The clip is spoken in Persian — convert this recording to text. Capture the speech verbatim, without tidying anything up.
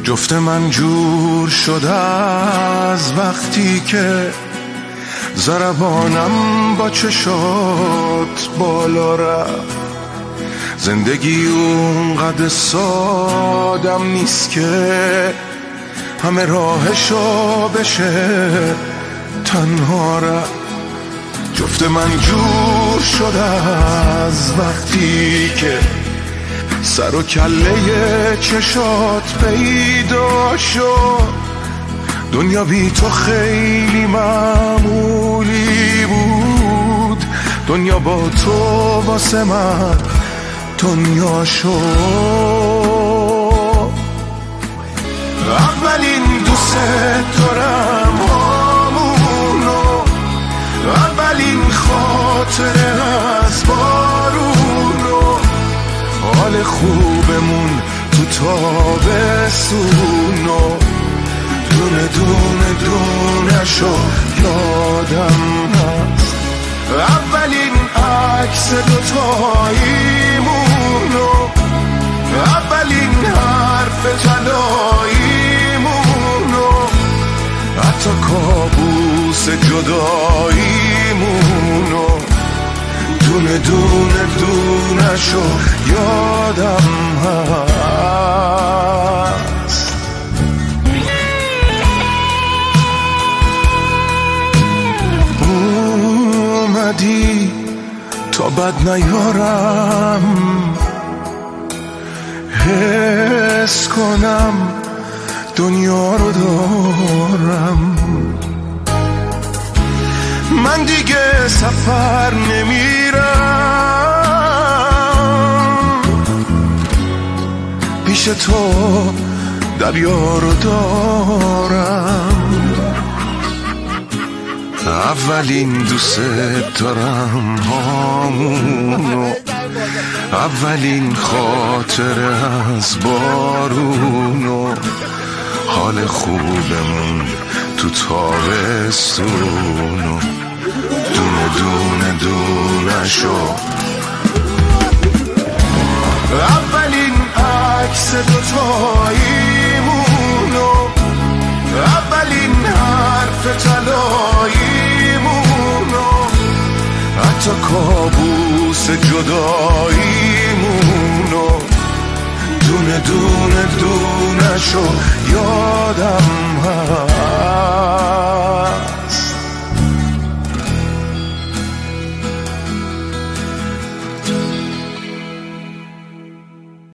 جفت من جور شده از وقتی که ضربانم با چشات بالا رفت. زندگی اونقدر سادم نیست که همه راهشو بشه تنها رفت. جفت من جور شده از وقتی که سر و کله چشات پیدا شد. دنیا بی تو خیلی معمولی بود، دنیا با تو واسه من دنیا شد. اولین دوست دارم همونو، اولین خاطره از بارونو، حال خوبمون تو تابستونو، دونه دونه دونه شو یادم هست. اولین عکس دوتاییمونو، اولین حرف تلاییمونو، حتی کابوس جداییمونو، دونه دونه دونه شو یادم هست. اومدی تا بد نیارم، حس کنم دنیا رو دارم. من دیگه سفر نمیرم، پیش تو دریا رو دارم. اولین دوست دارم همونو، اولین خاطره از بارونو، حال خوبمون تو تابستونو، دونه دونه دونه شو. اولین عکس دوتاییمونو، اولین حرف تلاییمونو، حتی کابوس جداییمونو، دونه دونه دونه شو یادم هست.